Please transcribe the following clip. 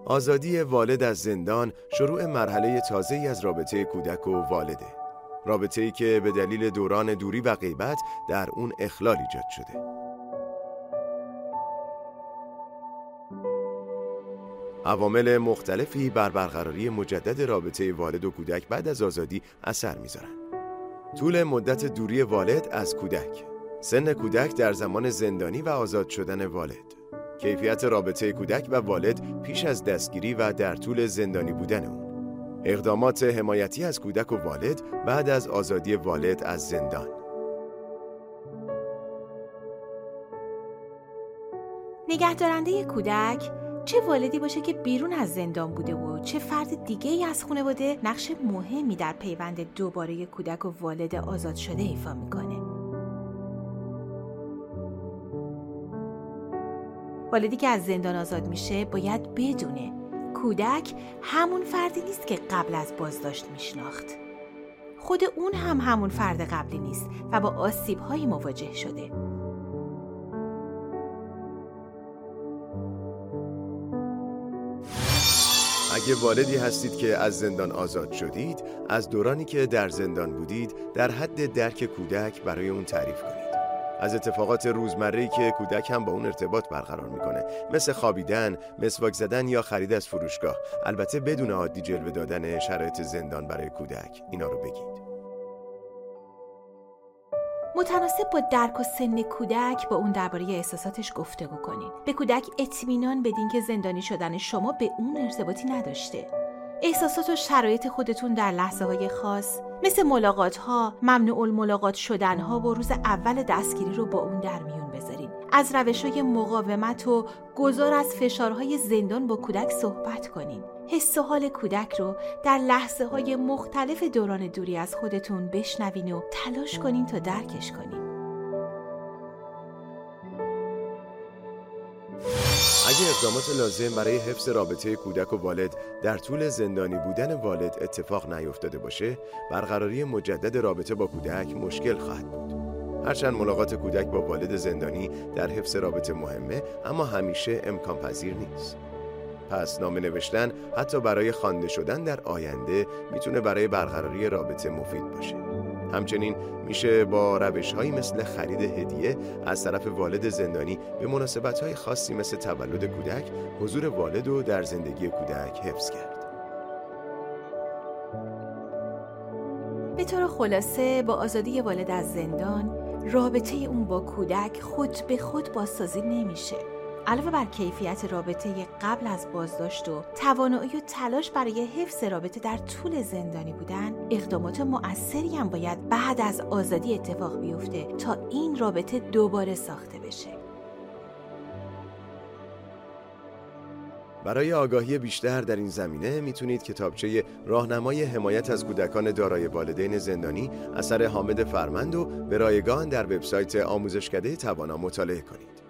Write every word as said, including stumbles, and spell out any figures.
آزادی والد از زندان شروع مرحله تازه‌ای از رابطه کودک و والده. رابطه‌ای که به دلیل دوران دوری و غیبت در اون اخلال ایجاد شده. عوامل مختلفی بر برقراری مجدد رابطه والد و کودک بعد از آزادی اثر می‌ذارن. طول مدت دوری والد از کودک، سن کودک در زمان زندانی و آزاد شدن والد، کیفیت رابطه کودک و والد پیش از دستگیری و در طول زندانی بودن اون، اقدامات حمایتی از کودک و والد بعد از آزادی والد از زندان. نگهدارنده کودک چه والدی باشه که بیرون از زندان بوده و چه فرد دیگه ای از خانواده نقش مهمی در پیوند دوباره کودک و والد آزاد شده ایفا میکنه. والدی که از زندان آزاد میشه باید بدونه کودک همون فردی نیست که قبل از بازداشت میشناخت. خود اون هم همون فرد قبلی نیست و با آسیب‌هایی مواجه شده. اگه والدی هستید که از زندان آزاد شدید، از دورانی که در زندان بودید در حد درک کودک برای اون تعریف کنید. از اتفاقات روزمره‌ای که کودک هم با اون ارتباط برقرار میکنه، مثل خوابیدن، مسواک زدن یا خرید از فروشگاه، البته بدون عادی جلوه دادن شرایط زندان برای کودک، اینا رو بگید. متناسب با درک و سن کودک با اون درباره احساساتش گفتگو کنین. به کودک اطمینان بدین که زندانی شدن شما به اون ارتباطی نداشته. احساسات و شرایط خودتون در لحظه های خاص مثل ملاقات ها، ممنوع الملاقات شدن ها و روز اول دستگیری رو با اون در میون بذارین. از روش‌های مقاومت و گذار از فشارهای زندان با کودک صحبت کنین. حس و حال کودک رو در لحظه های مختلف دوران دوری از خودتون بشنوین و تلاش کنین تا درکش کنین. اگه اقدامات لازم برای حفظ رابطه کودک و والد در طول زندانی بودن والد اتفاق نیفتاده باشه، برقراری مجدد رابطه با کودک مشکل خواهد بود. هرچند ملاقات کودک با والد زندانی در حفظ رابطه مهمه، اما همیشه امکان پذیر نیست. پس نامه نوشتن حتی برای خوانده شدن در آینده میتونه برای برقراری رابطه مفید باشه. همچنین میشه با روش‌هایی مثل خرید هدیه از طرف والد زندانی به مناسبت‌های خاصی مثل تولد کودک، حضور والد رو در زندگی کودک حفظ کرد. به طور خلاصه با آزادی والد از زندان، رابطه اون با کودک خود به خود بازسازی نمیشه. علاوه بر کیفیت رابطه قبل از بازداشت و توانایی و تلاش برای حفظ رابطه در طول زندانی بودن، اقدامات مؤثری هم باید بعد از آزادی اتفاق بیفته تا این رابطه دوباره ساخته بشه. برای آگاهی بیشتر در این زمینه میتونید کتابچه راهنمای حمایت از کودکان دارای والدین زندانی اثر حامد فرمند و به رایگان در وبسایت آموزشکده توانا مطالعه کنید.